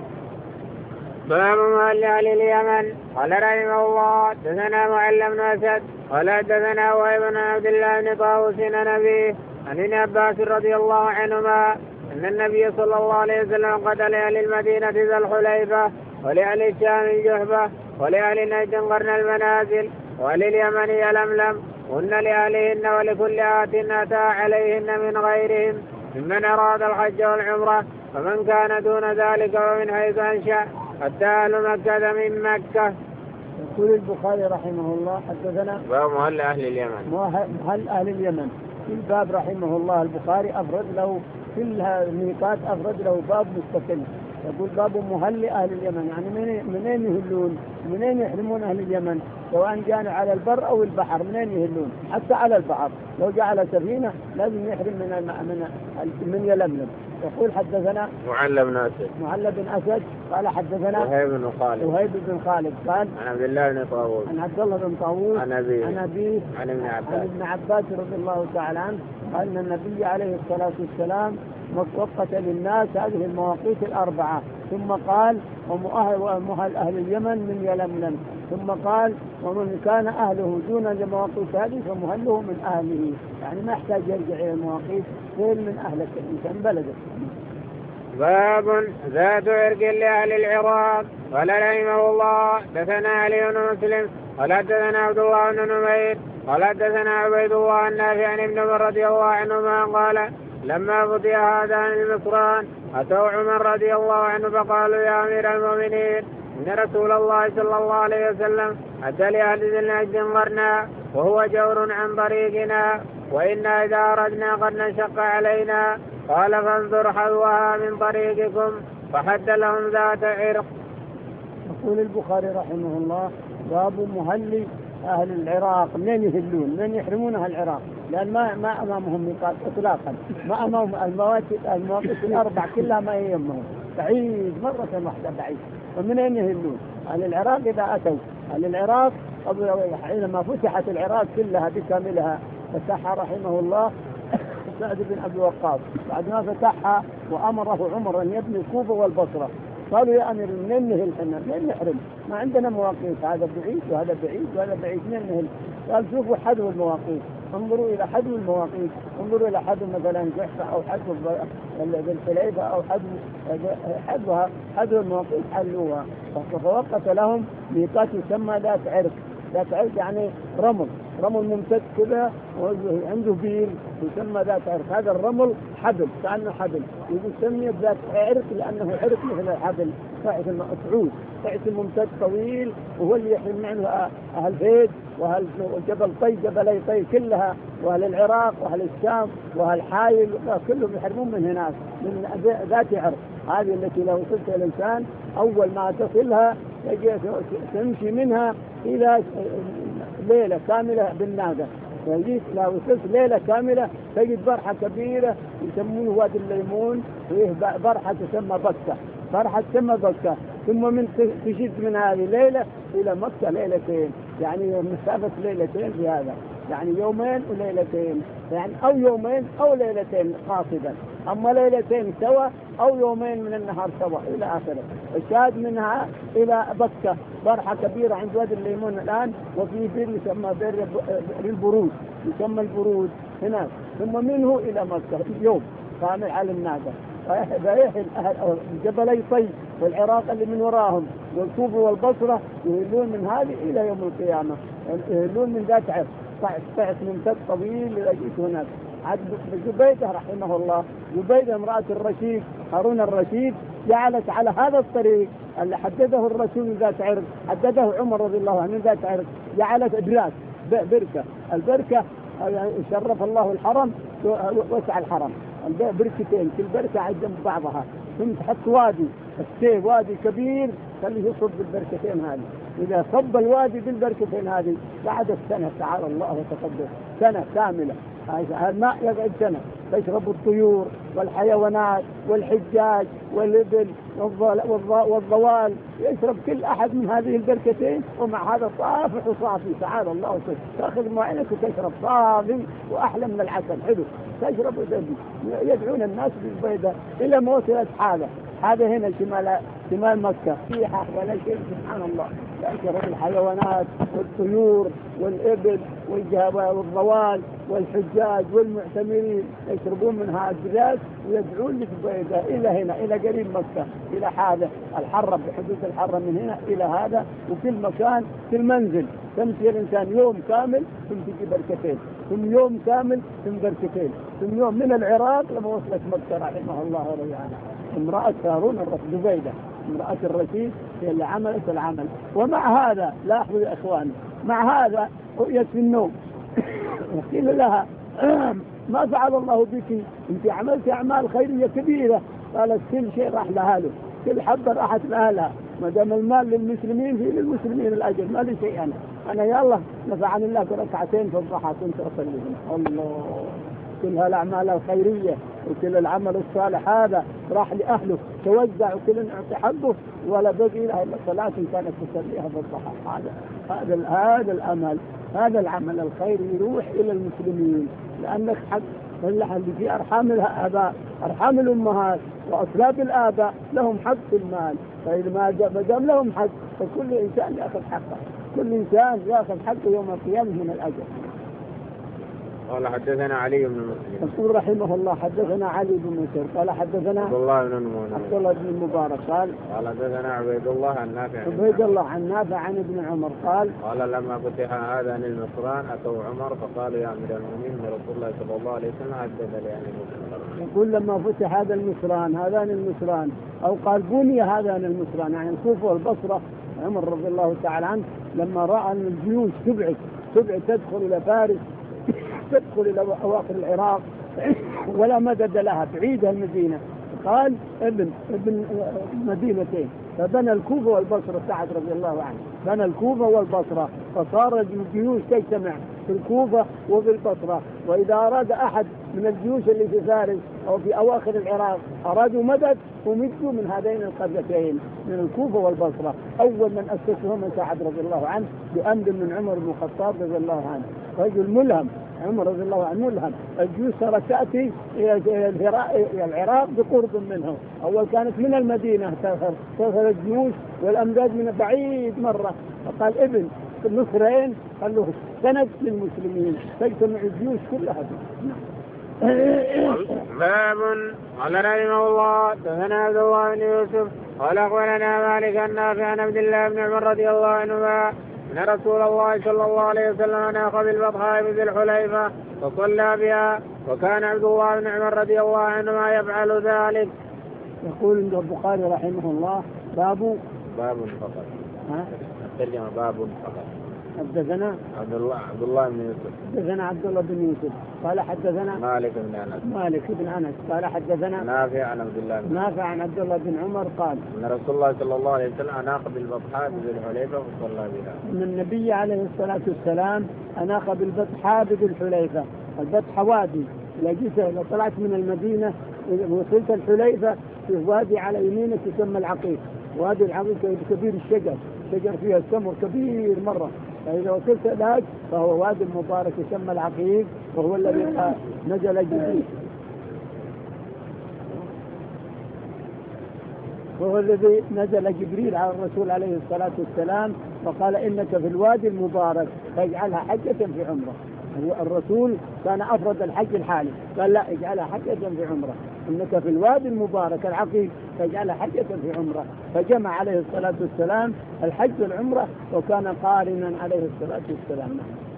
باب مهل أهل اليمن. قال رحمه الله حدثنا معل بن أسد قال حدثنا وهيب بن عبد الله بن طاووس عن أبيه عن ابن عباس رضي الله عنهما أن النبي صلى الله عليه وسلم قتل لأهل المدينة ذا الحليفة ولأهل الشام الجحفة ولأهل نجد قرن المنازل ولليمن يلملم هن لأهلهن ولكل آت أتى عليهن من غيرهم ممن أراد الحج والعمرة فمن كان دون ذلك ومن حيث أنشأ حتى أهل مكة من مكة. يقول البخاري رحمه الله حدثنا باب مهل أهل اليمن. مهل أهل اليمن في الباب رحمه الله البخاري أفرد له في الميقات أفرد له باب مستقل. يقول باب مهل أهل اليمن يعني منين يهلون منين يحرمون أهل اليمن سواء كانوا على البر أو البحر منين يهلون حتى على البحر لو جاء على سفينة لازم يحرم من من من يلملم. يقول حدثنا معل بن أسد معل بن أسد قال حدثنا وهيب بن خالد وهيب بن خالد قال عن عبد الله بن طاووس عن عبد الله بن طاووس عن أبيه عن أبيه عن ابن عباس عن ابن عباس رضي الله تعالى عنه قال أن النبي عليه الصلاة والسلام وقت للناس هذه المواقيت الأربعة ثم قال ومهل أهل اليمن من يلملم ثم قال ومن كان أهله دون المواقيت هذه فمهله من أهله يعني ما يحتاج يرجع إلى المواقيت غير من أهلك الإنسان بلدك. باب ذات عرق لأهل العراق. قال رحمه الله دثنا علي بن مسلم قال دثنا عبد الله بن نمير قال دثنا عبيد الله النافع عن ابن عمر رضي الله عنهما قال لما فتح هذان المصران أتوا عمر رضي الله عنه فقالوا يا أمير المؤمنين إن رسول الله صلى الله عليه وسلم أتى لأهل ذي النجد قرنا وهو جور عن طريقنا وإنا إذا أردنا قد نشق علينا قال فانظر حذوها من طريقكم فحد لهم ذات عرق. يقول البخاري رحمه الله باب مهل أهل العراق منين يهلون منين يحرمون أهل العراق لأن ما ما أمامهم ميقات إطلاقا ما أمامهم المواقف المواقف الأربع كلها ما يهمهم بعيد مرة واحدة بعيد فمنين يهلون أهل العراق إذا أتوا أهل العراق حينما فتحت العراق كلها بكاملها فتحها رحمه الله سعد بن أبي وقاص بعد ما فتحها وأمره عمر أن يبني الكوفة والبصرة قالوا يا أمير منين نهل حنا منين نحرم ما عندنا مواقيت هذا بعيد وهذا بعيد وهذا بعيد منين نهل قال شوفوا حذو المواقيت انظروا إلى حذو المواقيت انظروا إلى حذو مثلا جحفة أو حذو الحليفة أو حذو حذوها حذو المواقيت حلوها فوقت لهم ميقات يسمى ذات عرق ذات عرق يعني رمل رمل ممتد كذا وعنده بير يسمى ذات عرق هذا الرمل حبل كأنه حبل يسمى ذات عرق لأنه عرق مثل الحبل صحيح المسعود صحيح الممتد طويل وهو اللي يحرم منه أهل بيت وأهل جبل طي جبلي طي كلها وأهل العراق وأهل الشام وأهل حايل كلهم يحرمون من هناك من ذات عرق هذه التي لو وصلت الإنسان أول ما تصلها تمشي منها إلى ليلة كاملة بالناقة فيجيك لو وصلت ليلة كاملة تجد برحة كبيرة يسمونه وادي الليمون فيه برحة تسمى بكة برحة تسمى بكة ثم من تشد من هذه ليلة إلى مكة ليلتين يعني مسافة ليلتين في هذا يعني يومين وليلتين يعني أو يومين أو ليلتين قاصدا أما ليلتين سوا أو يومين من النهار سوا إلى آخره. الشاهد منها إلى بكة برحة كبيرة عند وادي الليمون الآن، وفي بئر يسمى بئر البرود يسمى البرود هناك، ثم منه إلى مكة يوم كامل على الناقة. فيحل أهل جبلي طي والعراق اللي من وراهم والكوفة والبصرة يهلون من هذه إلى يوم القيامة، يهلون من ذات عرق طعت من تد طويل لجيت هناك. عد زبيدة رحمه الله، زبيدة امرأة الرشيد هارون الرشيد جعلت على هذا الطريق اللي حدده الرسول ذات عرق، حدده عمر رضي الله عنه ذات عرق، جعلت إدراك بركة. البركة شرف الله الحرم وسع الحرم، بركتين كل بركة عجم بعضها، ثم تحط وادي السيف وادي كبير خليه يصب بالبركتين هذه. إذا صب الوادي بالبركتين هذه بعد السنة تعالى الله وتقدس سنة كاملة، هذا الماء يقعد سنة تشرب الطيور والحيوانات والحجاج والإبل والضوال، يشرب كل أحد من هذه البركتين، ومع هذا صافح وصافي تعالى الله وتقدس. تأخذ معينك وتشرب صافي وأحلى من العسل حلو تشرب وتدي. يدعون الناس بالبيضة إلى موت حاله هذا هنا شمال شمال مكة فيها ولا شيء سبحان الله. يشرب الحيوانات والطيور والإبل والضوال والحجاج والمعتمرين يشربون من هذا الجلاس ويدعون للبيضة إلى هنا إلى قريب مكة إلى هذا الحرم بحدود الحرم من هنا إلى هذا. وكل مكان كل منزل تمشي الإنسان يوم كامل ثم تجي بركتين، ثم يوم كامل ثم بركتين، ثم يوم من العراق لما وصلت مكة رحمه الله ورضي عنها. امرأة هارون الرشيد زبيدة امرأة الرشيد هي اللي عملت العمل. ومع هذا لاحظوا يا إخواني، مع هذا رؤيت في النوم قيل لها ما فعل الله بك؟ انت عملت أعمال خيرية كبيرة. قالت كل شيء راح لأهله، كل حبة راحت لأهلها، ما دام المال للمسلمين في للمسلمين الأجر، ما لي شيء أنا أنا يلا نفعني الله بركعتين في الضحى كنت أصليهم. الله كل هالأعمال الخيرية وكل العمل الصالح هذا راح لأهله توزع وكل نعطي حقه، ولا بقي لها إلا صلاة كانت تصليها في الضحى. هذا هذا هذا الأمل هذا العمل الخير يروح إلى المسلمين، لأنك حق اللي في أرحام الآباء أرحام الأمهات وأصلاب الآباء لهم حق في المال، فإذا ما دام لهم حق فكل إنسان يأخذ حقه، كل إنسان يأخذ حقه يوم القيامة من الأجر. قال حدثنا علي بن مسلم يقول رحمه الله حدثنا علي بن مسلم قال حدثنا عبد الله بن المبارك عبد الله بن المبارك قال قال حدثنا عبيد الله عن نافع عبيد الله عن نافع عن ابن عمر قال قال لما فتح هذان المصران أتوا عمر فقالوا يا أمير المؤمنين رسول الله صلى الله عليه وسلم حدث لي عن المصران. يقول لما فتح هذا المصران هذان المصران أو قال بني هذان المصران يعني الكوفة والبصرة، عمر رضي الله تعالى عنه لما رأى أن الجيوش تبعد تبعد تدخل إلى فارس تدخل إلى أواخر العراق ولا مدد لها بعيدة المدينة، قال ابن ابن مدينتين، فبنى الكوفة والبصرة سعد رضي الله عنه بنى الكوفة والبصرة، فصار الجيوش تجتمع في الكوفة وفي البصرة. وإذا أراد أحد من الجيوش اللي في فارس أو في أواخر العراق أرادوا مدد ومدوا من هذين القريتين من الكوفة والبصرة. أول من أسسهم سعد رضي الله عنه بأمر من عمر بن الخطاب رضي الله عنه، رجل ملهم عمر رضي الله عنه ملهم. الجيوش صارت تأتي إلى العراق بقرب منه، أول كانت من المدينة تظهر الجيوش والأمداد من بعيد مرة، فقال ابن النصرين قال له سند للمسلمين تجتمع الجيوش كلها. باب قال رحمه الله دثنا عبد الله بن يوسف قال أخبرنا مالك النافع عن عبد الله بن عمر رضي الله عنهما أن رسول الله صلى الله عليه وسلم ناخ بالبطحاء بذي الحليفة فصلى بها، وكان عبد الله بن عمر رضي الله عنهما يفعل ذلك. يقول عند البخاري رحمه الله باب باب فقط ها ترجمة باب فقط. حدثنا عبد الله عبد الله بن يوسف حدثنا عبد الله بن يوسف قال حدثنا مالك بن انس مالك بن انس قال حدثنا نافع عن عبد الله بن نافع عن عبد الله بن عمر قال ان رسول الله صلى الله عليه وسلم اناخ بالبطحاء بذي الحليفه وصلى بها. ان النبي عليه الصلاه والسلام اناخ بالبطحاء بذي الحليفه. البطحاء وادي اذا جيت اذا طلعت من المدينه وصلت الحليفه في وادي على يمينك يسمى العقيق، وادي العقيق كبير الشجر شجر فيها التمر كبير مره، فإذا وصلت هناك فهو وادي مبارك يسمى العقيق، وهو الذي نزل جديد وهو الذي نزل جبريل على الرسول عليه الصلاة والسلام وقال إنك في الوادي المبارك فاجعلها حجة في عمره. الرسول كان أفرد الحج الحالي، قال لا اجعلها حجة في عمره، إنك في الوادي المبارك العقيق فاجعلها حجة في عمره. فجمع عليه الصلاة والسلام الحج والعمرة وكان قارنا عليه الصلاة والسلام.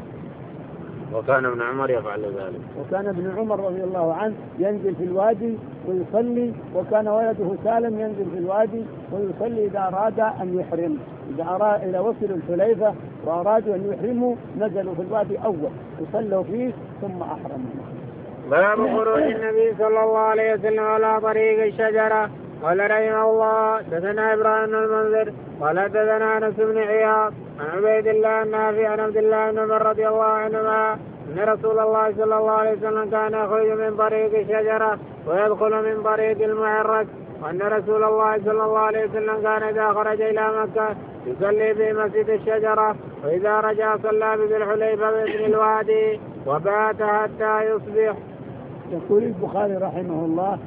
وكان ابن عمر يفعل ذلك. وكان ابن عمر رضي الله عنه ينزل في الوادي ويصلي، وكان ولده سالم ينزل في الوادي ويصلي إذا أراد أن يحرم. إذا أراد إذا وصلوا الحليفة وأرادوا أن يحرموا نزلوا في الوادي أول وصلوا فيه ثم أحرموا. باب خروج النبي صلى الله عليه وسلم على طريق الشجرة. قال رحمه الله دثنا إبراهيم المنذر قال دثنا أنس بن عياض عن عبيد الله النافع عن عبد الله بن عمر رضي الله عنهما أن رسول الله صلى الله عليه وسلم كان يخرج من طريق الشجرة ويدخل من طريق المعرج، وأن رسول الله صلى الله عليه وسلم كان إذا خرج إلى مكة يصلي في مسجد الشجرة، وإذا رجع صلى بذي الحليفة بإذن الوادي وبات حتى يصبح. يقول البخاري رحمه الله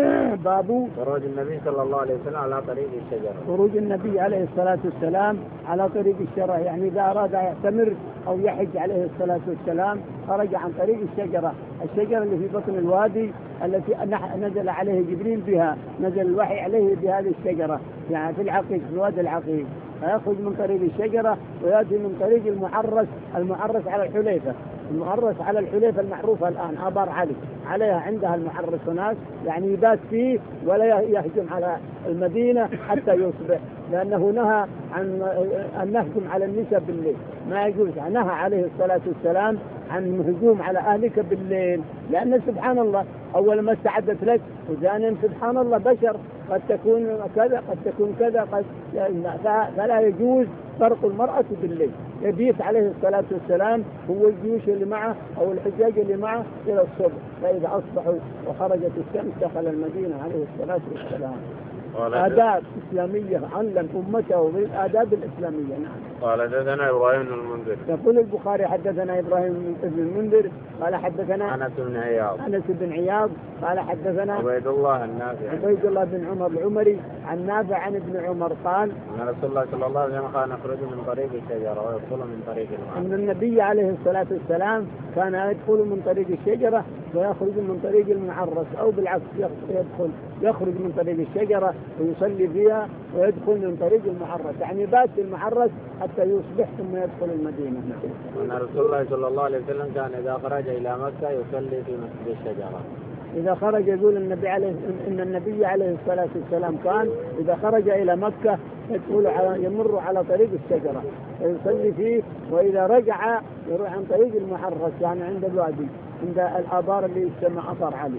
باب خروج النبي صلى الله عليه وسلم على طريق الشجرة. خروج النبي عليه الصلاة والسلام على طريق الشجرة، يعني إذا أراد يعتمر أو يحج عليه الصلاة والسلام خرج عن طريق الشجرة، الشجرة اللي في بطن الوادي التي نزل عليه جبريل بها، نزل الوحي عليه بهذه الشجرة يعني في العقيق في الوادي العقيق، فيخرج من طريق الشجرة ويأتي من طريق المعرس، المعرس على الحليفة، المعرس على الحليفة المعروفة الآن آبار علي عليها عندها المعرس هناك، يعني يبات فيه ولا يهجم على المدينة حتى يصبح، لأنه نهى عن أن نهجم على النساء بالليل، ما يجوز، نهى عليه الصلاة والسلام عن الهجوم على أهلك بالليل، لأن سبحان الله أول ما استعدت لك، وثانيا سبحان الله بشر قد تكون كذا قد تكون كذا قد، فلا يجوز طرق المرأة بالليل. يبيت عليه الصلاة والسلام هو الجيوش اللي معه أو الحجاج اللي معه إلى الصبح، فإذا أصبحوا وخرجت الشمس دخل المدينة عليه الصلاة والسلام. آداب إسلامية علم أمته بالآداب الإسلامية. نعم. قال حدثنا إبراهيم المنذر. يقول البخاري حدثنا إبراهيم بن المنذر قال حدثنا أنس بن عياض. أنس بن عياض قال حدثنا عبيد الله النافع. عبيد الله بن عمر العمري عن نافع عن ابن عمر قال أن رسول الله صلى الله عليه وسلم كان يخرج من طريق الشجرة ويدخل من طريق المعرس. أن النبي عليه الصلاة والسلام كان يدخل من طريق الشجرة ويخرج من طريق المعرس، أو بالعكس يدخل يخرج من طريق الشجرة ويصلي فيها ويدخل من طريق المعرس، يعني بات المعرس حتى يصبح ثم يدخل المدينة. أن رسول الله صلى الله عليه وسلم كان إذا خرج إلى مكة يصلي في مسجد الشجرة. إذا خرج يقول النبي عليه إن النبي عليه الصلاة والسلام كان إذا خرج إلى مكة يدخل على يمر على طريق الشجرة ويصلي فيه، وإذا رجع يروح عن طريق المحرس يعني عند الوادي عند الآبار اللي يسمى آبار علي.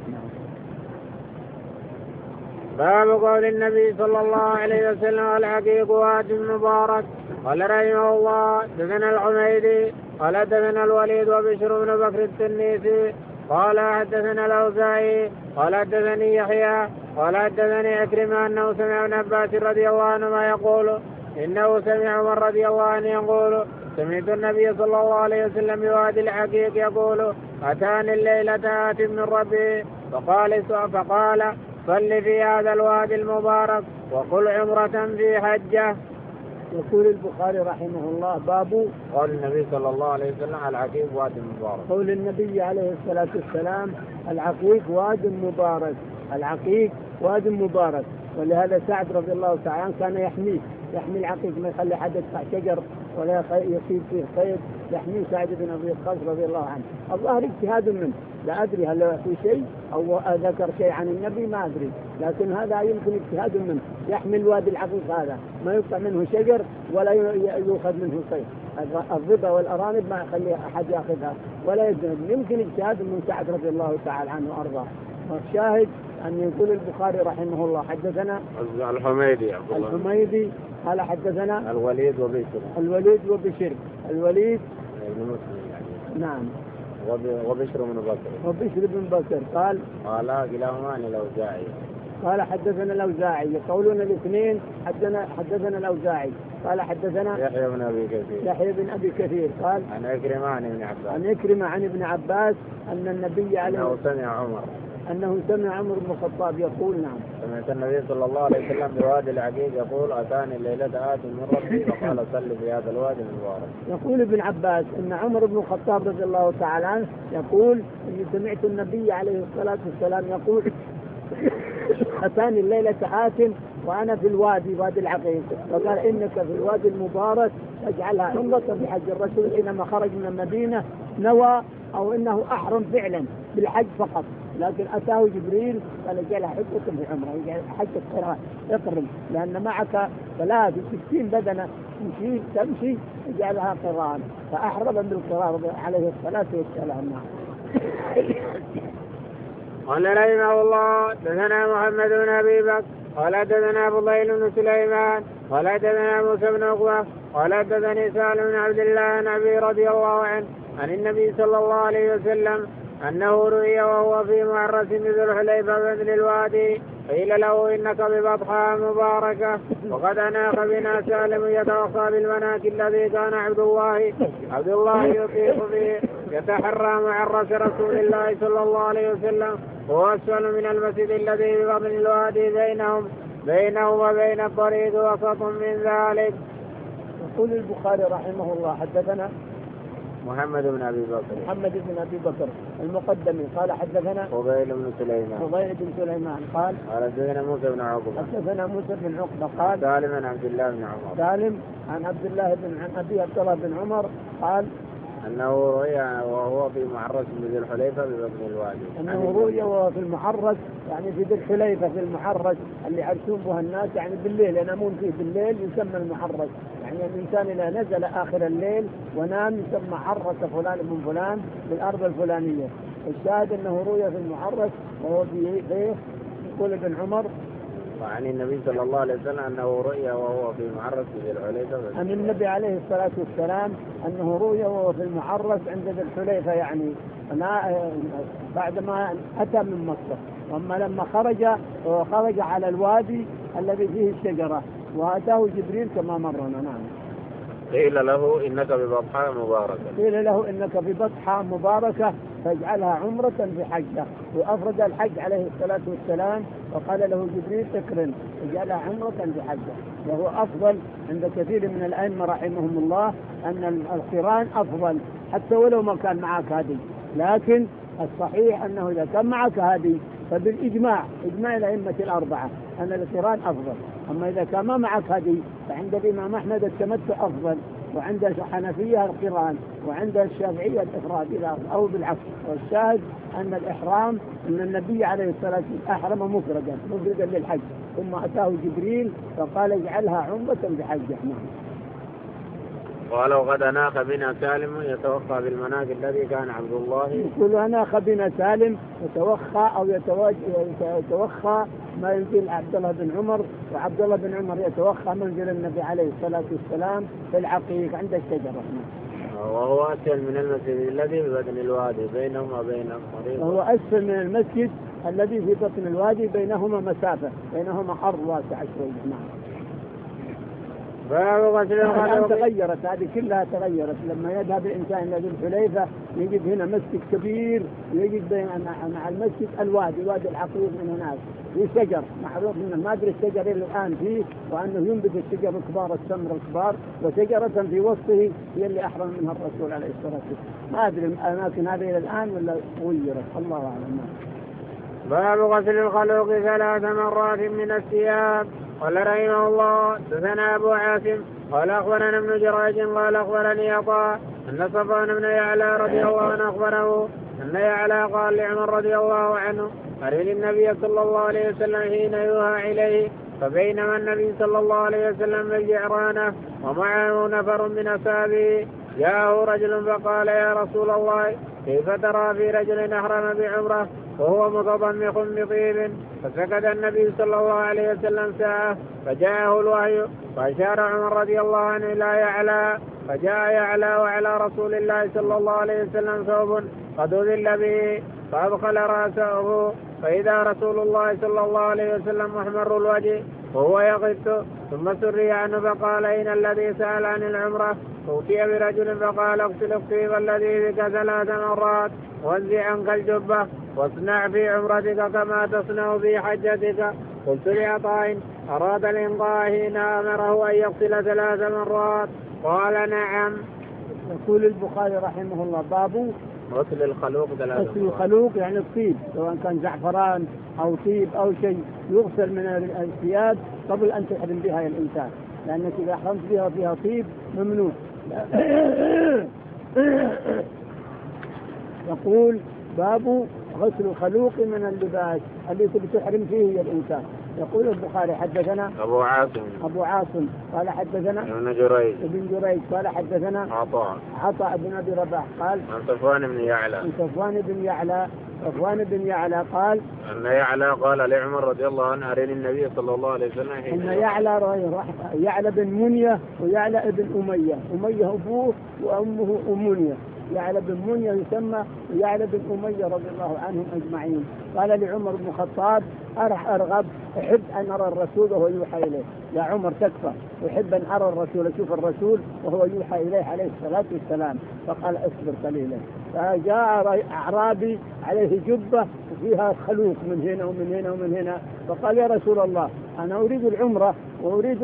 باب قول النبي صلى الله عليه وسلم العقيق واد مبارك. قال رحمه الله دثنا الحميدي قال دثنا الوليد وبشر بن بكر التنيسي قال حدثنا الأوزاعي قال حدثني يحيى قال حدثني عكرمة أنه سمع ابن عباس رضي الله عنهما يقول إنه سمع عمر رضي الله عنه يقول سمعت النبي صلى الله عليه وسلم بوادي العقيق يقول أتاني الليلة آت من ربي فقال فقال صل في هذا الوادي المبارك وقل عمرة في حجة. يقول البخاري رحمه الله باب قول النبي صلى الله عليه وسلم العقيق واد مبارك. قول النبي عليه الصلاة والسلام العقيق واد مبارك، العقيق واد مبارك، ولهذا سعد رضي الله تعالى عنه كان يحميه يحمي العقيق، ما يخلي حد يدفع شجر ولا يصيب فيه صيد، يحميه سعد بن أبي وقاص رضي الله عنه. الظاهر اجتهاد منه، لا أدري هل في شيء أو ذكر شيء عن النبي ما أدري، لكن هذا يمكن اجتهاد منه، يحمي الوادي العقيق هذا ما يقطع منه شجر ولا يؤخذ منه صيد، الظبا والأرانب ما يخلي أحد يأخذها ولا يجنب، يمكن اجتهاد من سعد رضي الله تعالى عنه وأرضاه. والشاهد أن يقول البخاري رحمه الله حدثنا الحميدي الحميدي قال حدثنا الوليد وبشر الوليد وبشر الوليد ابن مسلم يعني. نعم. وبشر بن بكر وبشر بن بكر قال قال كلاهما عن الأوزاعي قال حدثنا الأوزاعي، يقولون الاثنين حدثنا حدثنا الأوزاعي قال حدثنا يحيى بن أبي كثير يحيى بن أبي كثير قال عن عكرمة عن ابن عباس عن عكرمة عن ابن عباس أن النبي عليه أنه سمع عمر أنه سمع عمر بن الخطاب يقول نعم. سمعت النبي صلى الله عليه وسلم بوادي العقيق يقول أتاني الليلة آت من ربي وقال صل في هذا الوادي المبارك. يقول ابن عباس أن عمر بن الخطاب رضي الله تعالى عنه يقول إني سمعت النبي عليه الصلاة والسلام يقول أتاني الليلة آت وأنا في الوادي وادي العقيق فقال إنك في الوادي المبارك اجعلها عمرة بحج. الرسول حينما خرج من المدينة نوى أو إنه أحرم فعلا بالحج فقط، لكن أتاه جبريل قال اجعلها حجة في عمرة، حجة قران اقرن لأن معك ثلاث وستين بدنة تمشي تمشي اجعلها قران، فأحرم بالقران عليه الصلاة والسلام. قال رحمه الله دثنا محمد بن أبي بكر قال دثنا فضيل بن سليمان قال دثنا موسى بن عقبة قال دثني سالم بن عبد الله عن أبي رضي الله عنه عن النبي صلى الله عليه وسلم أنه رؤي وهو في معرس بذي الحليفة بذل الوادي قيل له إنك ببطحاء مباركة وقد أناخ بنا سالم يتوخى بالمناك الذي كان عبد الله عبد الله يطيق به يتحرى معرس رسول الله صلى الله عليه وسلم وهو أسفل من المسجد الذي ببطن الوادي بينهم بينه وبين الطريق وسط من ذلك. يقول البخاري رحمه الله حدثنا محمد بن أبي بكر محمد بن أبي بكر المقدمي قال حدثنا فضيل بن سليمان فضيل بن سليمان قال قال حدثنا موسى بن عقبة حدثنا موسى بن عقبة قال سالم عن عبد الله بن عمر سالم عن عبد الله بن عن أبي عبد الله بن عمر قال أنه رؤيا وهو في معرس بذي الحليفة ببطن الوادي. أنه رؤيا وهو في المحرس يعني في ذي الحليفة في المحرس اللي يعرسون بها الناس يعني بالليل ينامون فيه بالليل يسمى المحرس، يعني الإنسان إذا نزل آخر الليل ونام يسمى حرس فلان من فلان بالأرض الفلانية. الشاهد أنه رؤيا في المحرس وهو في بيه يقول ابن عمر وعن النبي صلى الله عليه وسلم أنه رؤيا وهو في معرس بذي الحليفة. عن النبي عليه الصلاة والسلام أنه رؤيا وهو في المعرس عند ذي الحليفة يعني بعدما أتى من مصر، وأما لما خرج خرج على الوادي الذي فيه الشجرة وأتاه جبريل كما مرنا. نعم. قيل له إنك ببطحاء مباركة قيل له إنك ببطحاء مباركة فاجعلها عمرة بحجة، وأفرد الحج عليه الصلاة والسلام وقال له جبريل اقرن اجعلها عمرة بحجة، وهو أفضل عند كثير من الأئمة رحمهم الله أن القران أفضل حتى ولو ما كان معك هدي، لكن الصحيح أنه إذا كان معك هدي فبالإجماع إجماع الأئمة الأربعة أن القران أفضل، أما إذا كان ما معك هدي فعند الإمام أحمد التمتع أفضل، وعند الحنفية القران، وعند الشافعية الإفراد أو بالعكس. والشاهد أن الإحرام أن النبي عليه الصلاة والسلام أحرم مفردا مفردا للحج ثم أتاه جبريل فقال اجعلها عمرة بحجة. قال وقد أناخ بنا سالم يتوخى بالمناك الذي كان عبد الله يقول أناخ بنا سالم يتوخى أو يتوخى منزل عبد الله بن عمر، وعبد الله بن عمر يتوخى منزل النبي عليه الصلاة والسلام في العقيق عند الشجرة، وهو أسفل من المسجد الذي في بطن الوادي بينهما وبين الطريق. وهو أسفل من المسجد الذي في بطن الوادي بينهما مسافة بينهما أرض واسعة شوي. باب غسل الخلوق. تغيرت هذه كلها تغيرت لما يذهب الإنسان إلى ذي الحليفة يجد هنا مسجد كبير ويجد بين مع المسجد الوادي وادي العقيق من هناك في شجر معروف منه ما أدري الشجر إلى الآن فيه وأنه ينبت الشجر الكبار السمر الكبار وشجرة في وسطه هي اللي أحرم منها الرسول عليه الصلاة والسلام. ما أدري الأماكن هذه إلى الآن ولا غيرت الله أعلم. باب غسل الخلوق ثلاث مرات من الثياب. قال رحمه الله دثنا أبو عاصم قال أخبرنا ابن جريج قال أخبرني عطاء أن صفوان بن يعلى رضي الله عنه أخبره أن يعلى قال لعمر رضي الله عنه أرني النبي صلى الله عليه وسلم حين يوحى إليه، فبينما النبي صلى الله عليه وسلم بالجعرانة ومعه نفر من أصحابه جاءه رجل فقال يا رسول الله كيف ترى في رجل أحرم بعمرة وهو متضمخ بطيب؟ فسكت النبي صلى الله عليه وسلم ساعة فجاءه الوحي فأشار عمر رضي الله عنه إلى يعلى، فجاء يعلى وعلى رسول الله صلى الله عليه وسلم ثوب قد أذل به فأدخل رأسه فإذا رسول الله صلى الله عليه وسلم محمر الوجه وهو يغث، ثم سري عنه فقال إن الذي سأل عن العمرة أوتي برجل فقال اغسل الطيب الذي بك ثلاث مرات وانزع عنك الجبة واصنع في عمرتك كما تصنع في حجتك. قلت لعطاء أراد الإنقاء حين أمره أن يغسل ثلاث مرات؟ قال نعم. يقول البخاري رحمه الله باب غسل الخلوق ثلاث غسل الخلوق يعني الطيب سواء كان زعفران أو طيب أو شيء يغسل من الثياب قبل أن تحرم بها الإنسان، لأنك إذا أحرمت بها فيها طيب ممنوع. يقول باب غسل الخلوق من اللباس الذي تحرم فيه الإنسان. يقول البخاري حدثنا أبو عاصم أبو عاصم قال حدثنا ابن جريج ابن جريج قال حدثنا عطاء عطاء بن أبي رباح قال عن صفوان بن يعلى عن صفوان بن يعلى صفوان بن يعلى قال أن يعلى قال لعمر رضي الله عنه أرني النبي صلى الله عليه وسلم أن يعلى يعلى بن منية ويعلى ابن أمية، أمية أبوه وأمه أمنية، يعلى بن منية يسمى ويعلى بن أمية رضي الله عنهم أجمعين. قال لعمر بن الخطاب أرح أرغب أحب أن أرى الرسول وهو يوحى إليه. يا عمر تكفى، أحب أن أرى الرسول أشوف الرسول وهو يوحى إليه عليه الصلاة والسلام. فقال أصبر قليلا. فجاء أعرابي عليه جبة وفيها خلوق من هنا ومن هنا ومن هنا، فقال يا رسول الله أنا أريد العمرة وأريد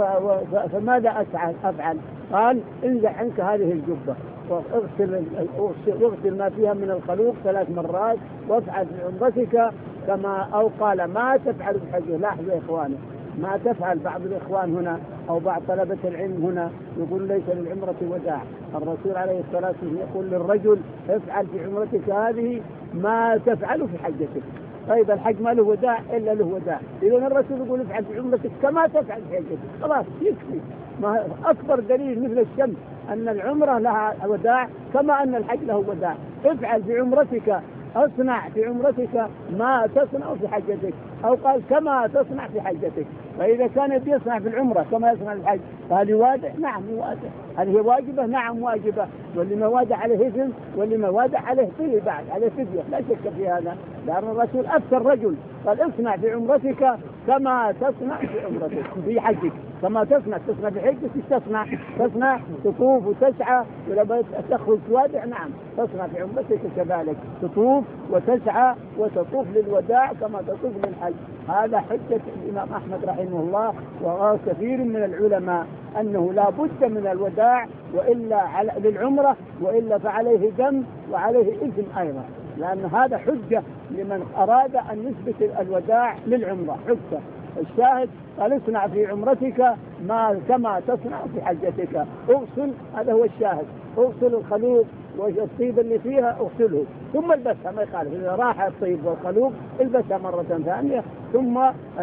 فماذا أفعل أفعل؟ قال انزع عنك هذه الجبة واغسل واغسل ما فيها من الخلوق ثلاث مرات وافعل في عمرتك كما أو قال ما تفعل بحجه. لاحظوا يا إخواني ما تفعل. بعض الإخوان هنا أو بعض طلبة العلم هنا يقول ليس للعمرة وداع. الرسول عليه الصلاة والسلام يقول للرجل افعل في عمرتك هذه ما تفعل في حجتك. طيب الحج ما له وداع إلا له وداع. إذن الرسول يقول افعل في عمرتك كما تفعل في حجتك، خلاص يكفي. ما أكبر دليل مثل الشمس أن العمرة لها وداع كما أن الحج له وداع. افعل في عمرتك اصنع في عمرتك ما تصنع في حجتك، أو قال كما تصنع في حجتك. فإذا كان يصنع في العمرة كما يصنع الحج فهل يوادع؟ نعم يوادع. هل هي واجبة؟ نعم واجبة. واللي ما وادع عليه إثم واللي ما وادع عليه فيه بعد عليه فدية، لا شك في هذا. لأن الرسول أفتى الرجل قال اصنع في عمرتك كما تصنع في عمرتك في حجك. كما تصنع تصنع في حجك تصنع تصنع تطوف وتسعى ولما تخرج توادع. نعم تصنع في عمرتك كذلك تطوف وتسعى وتطوف للوداع كما تطوف للحج. هذا حجة الإمام أحمد رحمه الله وكثير من العلماء أنه لا بد من الوداع وإلا على للعمرة وإلا فعليه دم وعليه إثم أيضا، لأن هذا حجة لمن أراد أن يثبت الوداع للعمرة حجة. الشاهد قال اصنع في عمرتك ما كما تصنع في حجتك. اغسل، هذا هو الشاهد، اغسل الخلوق والطيب اللي فيها اغسله ثم البسها ما يخالف. إذا راح الطيب والخلوق البسها مرة ثانية ثم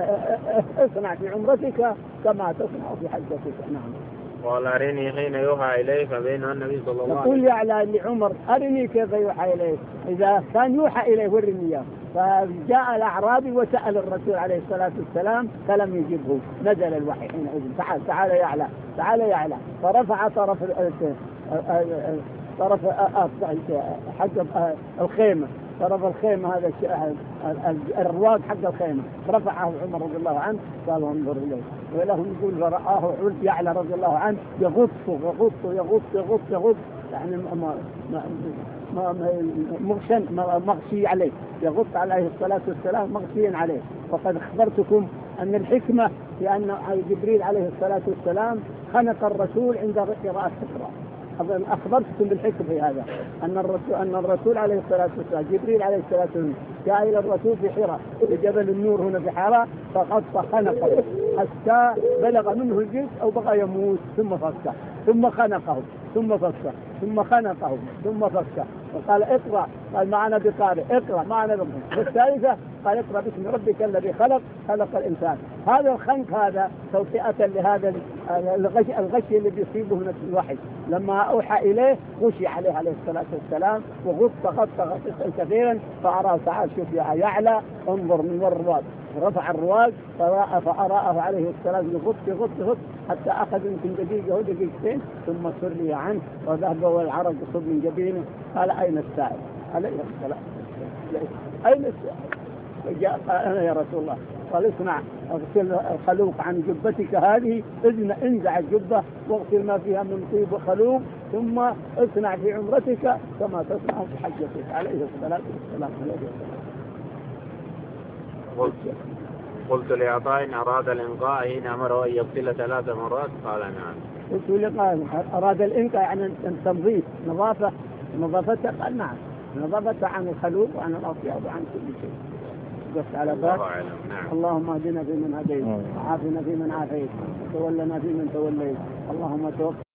اصنع في عمرتك كما تصنع في حجتك. نعم. قال أرني حين يوحى إليه فبين النبي صلى الله عليه وسلم. يقول يعلى لعمر أرني كيف يوحى إليه. إذا كان يوحى إليه ورني إياه. فجاء الأعرابي وسأل الرسول عليه الصلاة والسلام فلم يجبه. نزل الوحي حينئذ. تعال تعال يعلى تعال يعلى. فرفع طرف طرف حق الخيمة طرف الخيمة هذا الرواق حق الخيمة رفعه عمر رضي الله عنه قال انظر إليه. ولهم يقول فرآه يعلى رضي الله عنه يغط يغط يغط يغط يغط يعني ما ما مغشن مغشي عليه يغط عليه الصلاة والسلام مغشيا عليه. وقد أخبرتكم أن الحكمة في أن جبريل عليه الصلاة والسلام خنق الرسول عند قراءة القرآن. أخبرتكم بالحكم في هذا أن الرسول أن الرسول عليه الصلاة والسلام جبريل عليه الصلاة والسلام جاء إلى الرسول في حراء في جبل النور هنا في حراء فقص خنقه حتى بلغ منه الجلد أو بقى يموت ثم فكه ثم خنقه ثم فكه ثم خنقه ثم فكه وقال اقرأ. قال معنا بقارئ اقرأ معنا بقارئ. الثالثة قال اقرأ باسم ربك الذي خلق خلق الإنسان. هذا الخنق هذا توطئة لهذا الغش الغشي اللي بيصيبه من الوحي. لما أوحى إليه غشي عليه عليه الصلاة والسلام وغط غط غط كثيرا فأراه تعال شوف يا يعلى انظر من الرواق. رفع الرواق فأراه عليه السلام يغط يغط يغط حتى أخذ يمكن دقيقة ودقيقتين ثم سري عنه وذهب والعرق يصب من جبينه. قال أين السائل عليه السلام أين السائل؟ جاء قال أنا يا رسول الله. قال اصنع اغسل الخلوق عن جبتك هذه انزع الجبة واغسل ما فيها من طيب وخلوق ثم اصنع في عمرتك كما تصنع في حجتك عليه الصلاة والسلام. قلت قلت لعطاء إن أراد الإنقاء حين أمره أن يغسل ثلاث مرات قال نعم. قلت لقاء أراد الإنقاء يعني التنظيف نظافة نظافتها قال نعم نظافتها عن الخلوق وعن الأطياب وعن كل شيء. قلت على باب نعم. اللهم اهدنا فيمن هديت وعافنا فيمن عافيت وتولنا فيمن توليت اللهم توفنا